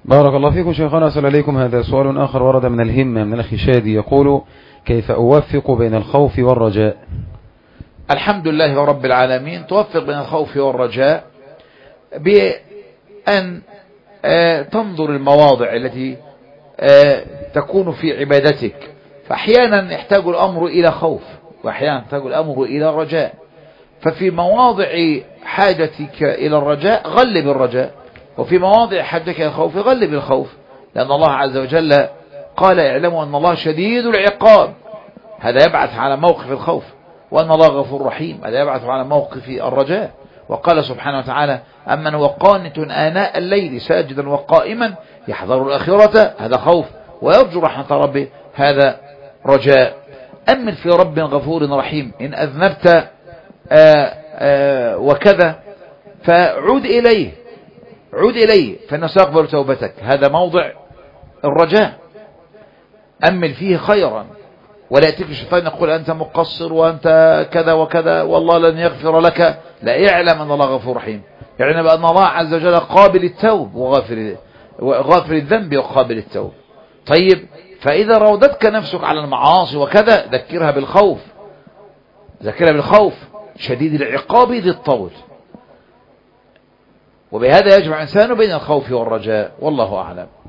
بارك الله فيكم شيخنا. أسأل عليكم، هذا سؤال آخر ورد من الهمة من الأخ شادي، يقول: كيف أوفق بين الخوف والرجاء؟ الحمد لله رب العالمين. توفق بين الخوف والرجاء بأن تنظر المواضع التي تكون في عبادتك، فأحيانا يحتاج الأمر إلى خوف وأحيانا يحتاج الأمر إلى رجاء. ففي مواضع حاجتك إلى الرجاء غلب الرجاء، وفي مواضع حاجتك إلى الخوف غلب الخوف، لأن الله عز وجل قال: اعلموا أن الله شديد العقاب. هذا يبعث على موقف الخوف. وأن الله غفور رحيم، هذا يبعث على موقف الرجاء. وقال سبحانه وتعالى: أمن هو قانت آناء الليل ساجدا وقائما يحذر الآخرة، هذا خوف، ويرجو رحمة ربه، هذا رجاء. أمن في رب غفور رحيم، إن أذنبت وكذا فعود إليه، عود إليه فإنه سيقبل توبتك، هذا موضع الرجاء. أمل فيه خيرا، ولا يأتيك الشيطان يقول أنت مقصر وأنت كذا وكذا والله لن يغفر لك. لا، اعلم أن الله غفور رحيم، يعني بأن الله عز وجل قابل التوب وغافر الذنب وقابل التوب. طيب، فإذا راودتك نفسك على المعاصي وكذا ذكرها بالخوف، ذكرها بالخوف شديد العقاب ذي الطول. وبهذا يجمع الإنسان بين الخوف والرجاء، والله أعلم.